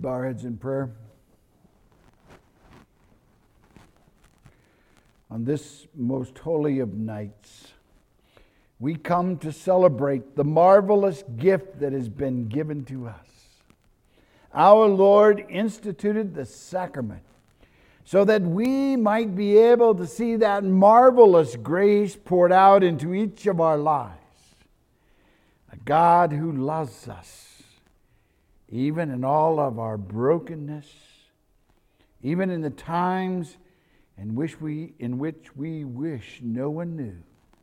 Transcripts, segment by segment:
bow our heads in prayer. On this most holy of nights, we come to celebrate the marvelous gift that has been given to us. Our Lord instituted the sacrament so that we might be able to see that marvelous grace poured out into each of our lives. A God who loves us, even in all of our brokenness, even in the times in which we wish no one knew.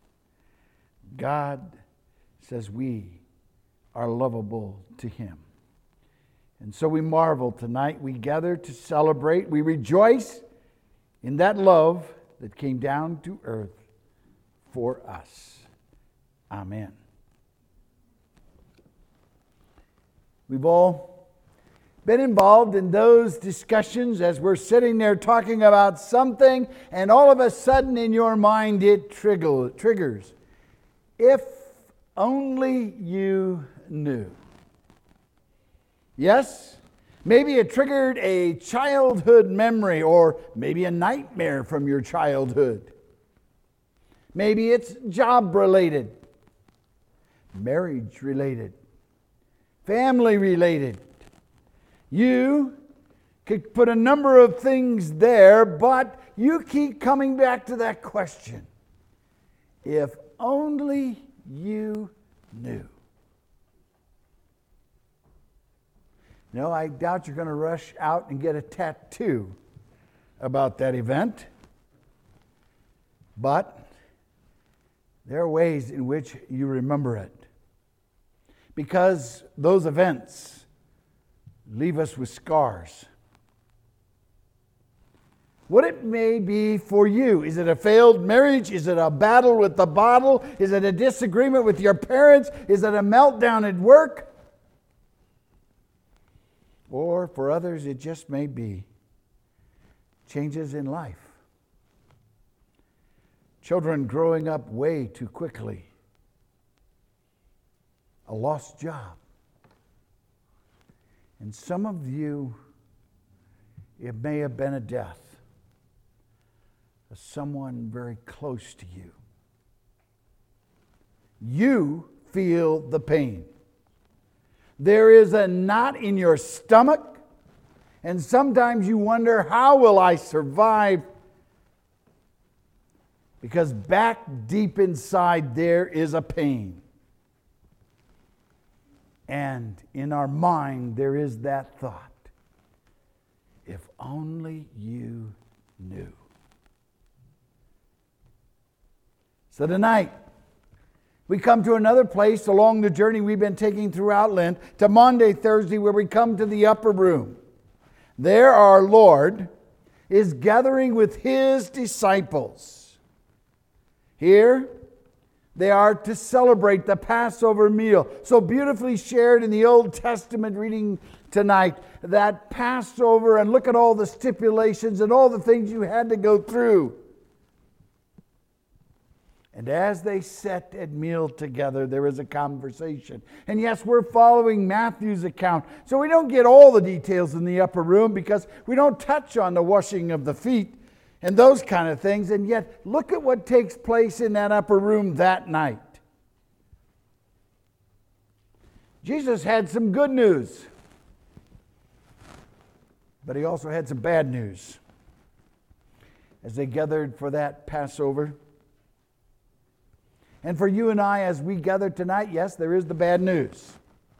God says we are lovable to Him. And so we marvel tonight. We gather to celebrate. We rejoice in that love that came down to earth for us. Amen. We've all been involved in those discussions as we're sitting there talking about something, and all of a sudden in your mind it triggers. If only you knew. Yes, maybe it triggered a childhood memory, or maybe a nightmare from your childhood. Maybe it's job related, marriage related, family related. You could put a number of things there, but you keep coming back to that question. If only you knew. No, I doubt you're going to rush out and get a tattoo about that event. But there are ways in which you remember it. Because those events leave us with scars. What it may be for you. Is it a failed marriage? Is it a battle with the bottle? Is it a disagreement with your parents? Is it a meltdown at work? Or for others, it just may be changes in life. Children growing up way too quickly. A lost job. And some of you, it may have been a death of someone very close to you. You feel the pain. There is a knot in your stomach, and sometimes you wonder, how will I survive? Because back deep inside there is a pain. And in our mind, there is that thought. If only you knew. So tonight, we come to another place along the journey we've been taking throughout Lent, to Maundy Thursday, where we come to the upper room. There our Lord is gathering with His disciples. Here, they are to celebrate the Passover meal. So beautifully shared in the Old Testament reading tonight. That Passover, and look at all the stipulations and all the things you had to go through. And as they sat at meal together, there is a conversation. And yes, we're following Matthew's account. So we don't get all the details in the upper room because we don't touch on the washing of the feet and those kind of things. And yet, look at what takes place in that upper room that night. Jesus had some good news, but He also had some bad news. As they gathered for that Passover. And for you and I, as we gather tonight, yes, there is the bad news.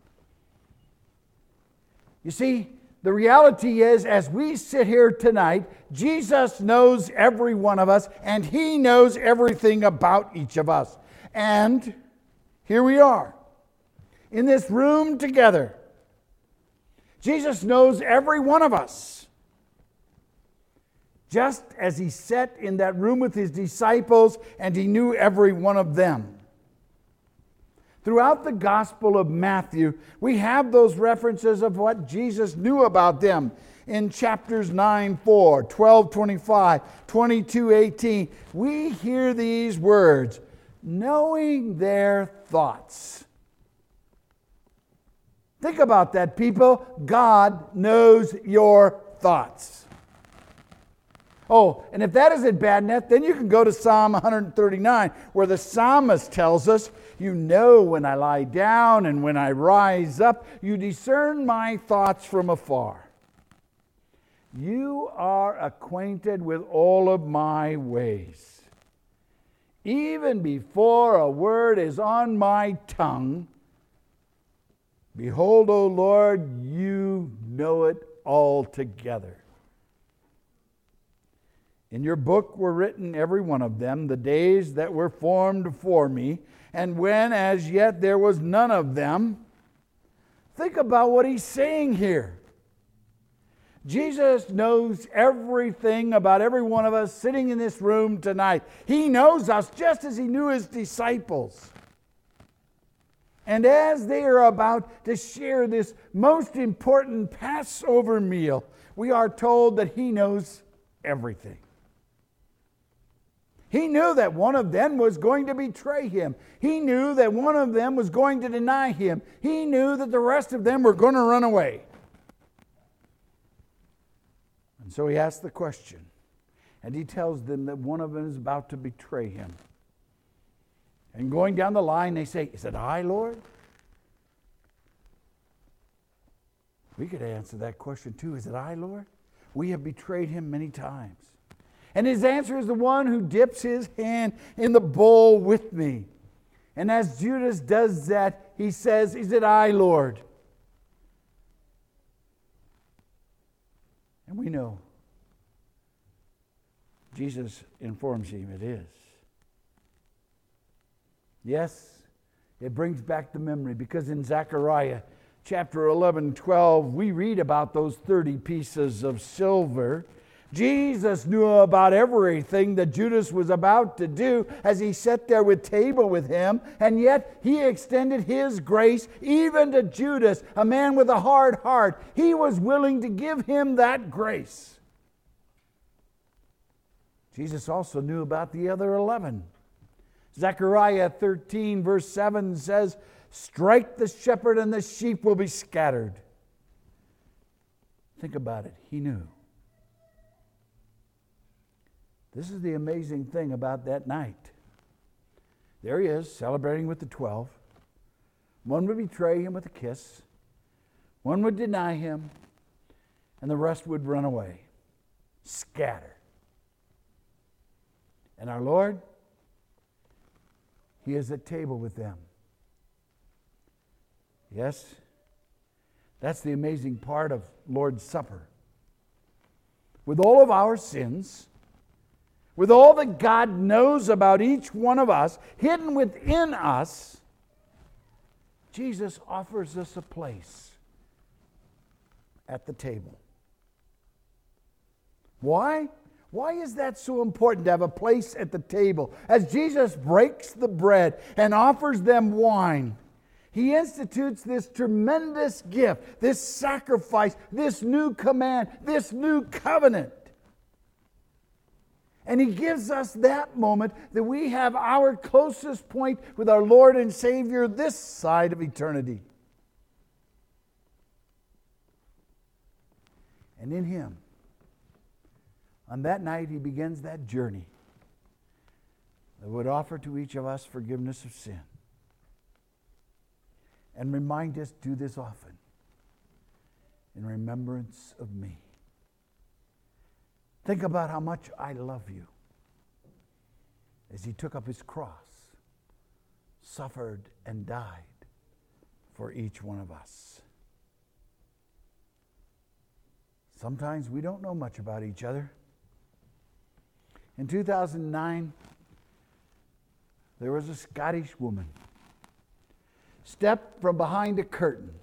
You see, the reality is, as we sit here tonight, Jesus knows every one of us, and He knows everything about each of us. And here we are, in this room together. Jesus knows every one of us. Just as He sat in that room with His disciples, and He knew every one of them. Throughout the Gospel of Matthew, we have those references of what Jesus knew about them. In chapters 9:4, 12:25, 22:18, we hear these words, knowing their thoughts. Think about that, people. God knows your thoughts. Oh, and if that isn't bad enough, then you can go to Psalm 139, where the psalmist tells us, you know when I lie down and when I rise up, you discern my thoughts from afar. You are acquainted with all of my ways. Even before a word is on my tongue, behold, O Lord, you know it altogether. In your book were written, every one of them, the days that were formed for me, and when as yet there was none of them. Think about what he's saying here. Jesus knows everything about every one of us sitting in this room tonight. He knows us just as he knew his disciples. And as they are about to share this most important Passover meal, we are told that he knows everything. He knew that one of them was going to betray him. He knew that one of them was going to deny him. He knew that the rest of them were going to run away. And so he asked the question, and he tells them that one of them is about to betray him. And going down the line, they say, is it I, Lord? We could answer that question too. Is it I, Lord? We have betrayed him many times. And his answer is the one who dips his hand in the bowl with me. And as Judas does that, he says, is it I, Lord? And we know. Jesus informs him it is. Yes, it brings back the memory, because in Zechariah chapter 11, 12, we read about those 30 pieces of silver. Jesus knew about everything that Judas was about to do as he sat there with table with him, and yet he extended his grace even to Judas, a man with a hard heart. He was willing to give him that grace. Jesus also knew about the other 11. Zechariah 13 verse 7 says, strike the shepherd and the sheep will be scattered. Think about it. He knew. This is the amazing thing about that night. There he is, celebrating with the 12. One would betray him with a kiss. One would deny him. And the rest would run away. Scatter. And our Lord, he is at table with them. Yes, that's the amazing part of Lord's Supper. With all of our sins, with all that God knows about each one of us, hidden within us, Jesus offers us a place at the table. Why? Why is that so important to have a place at the table? As Jesus breaks the bread and offers them wine, he institutes this tremendous gift, this sacrifice, this new command, this new covenant. And he gives us that moment that we have our closest point with our Lord and Savior this side of eternity. And in him, on that night, he begins that journey that would offer to each of us forgiveness of sin. And remind us, do this often in remembrance of me. Think about how much I love you as he took up his cross, suffered and died for each one of us. Sometimes we don't know much about each other. In 2009, there was a Scottish woman stepped from behind a curtain.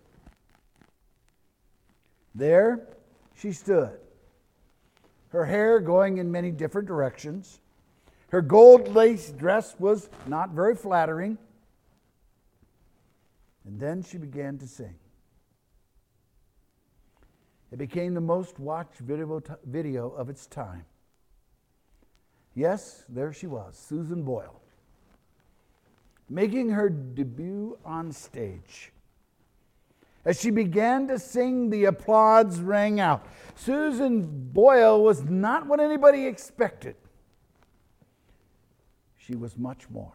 There she stood, her hair going in many different directions. Her gold lace dress was not very flattering. And then she began to sing. It became the most watched video of its time. Yes, there she was, Susan Boyle, making her debut on stage. As she began to sing, the applause rang out. Susan Boyle was not what anybody expected. She was much more.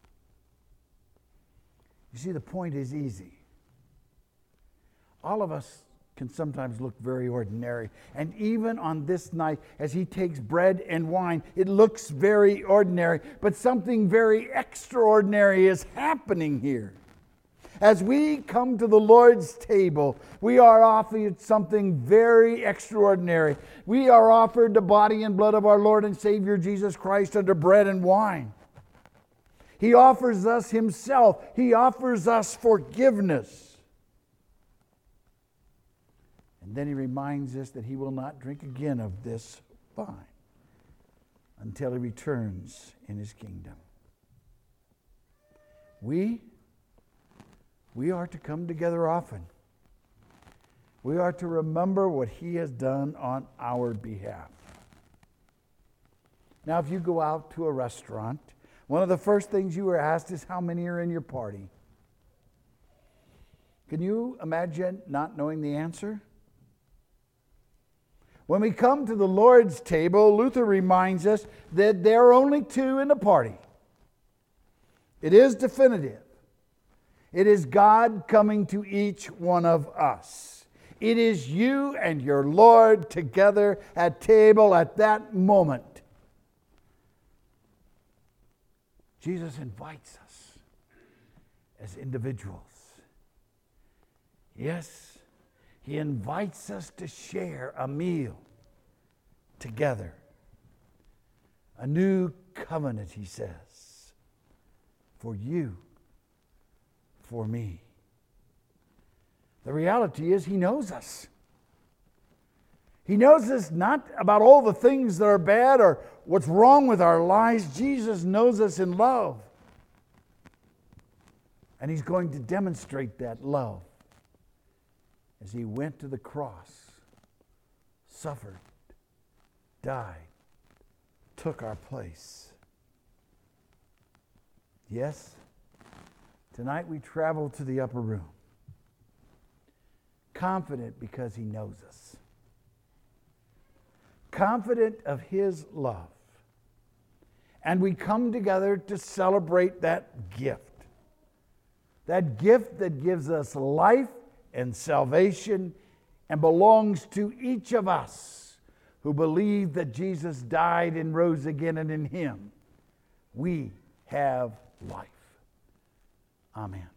You see, the point is easy. All of us can sometimes look very ordinary. And even on this night, as he takes bread and wine, it looks very ordinary. But something very extraordinary is happening here. As we come to the Lord's table, we are offered something very extraordinary. We are offered the body and blood of our Lord and Savior Jesus Christ under bread and wine. He offers us himself. He offers us forgiveness. And then he reminds us that he will not drink again of this wine until he returns in his kingdom. We are to come together often. We are to remember what he has done on our behalf. Now, if you go out to a restaurant, one of the first things you are asked is how many are in your party. Can you imagine not knowing the answer? When we come to the Lord's table, Luther reminds us that there are only two in the party. It is definitive. It is God coming to each one of us. It is you and your Lord together at table at that moment. Jesus invites us as individuals. Yes, he invites us to share a meal together. A new covenant, he says, for you, for me. The reality is he knows us. He knows us not about all the things that are bad or what's wrong with our lives. Jesus knows us in love. And he's going to demonstrate that love as he went to the cross, suffered, died, took our place. Yes, tonight we travel to the upper room, confident because he knows us. Confident of his love. And we come together to celebrate that gift. That gift that gives us life and salvation and belongs to each of us who believe that Jesus died and rose again, and in him we have life. Amen.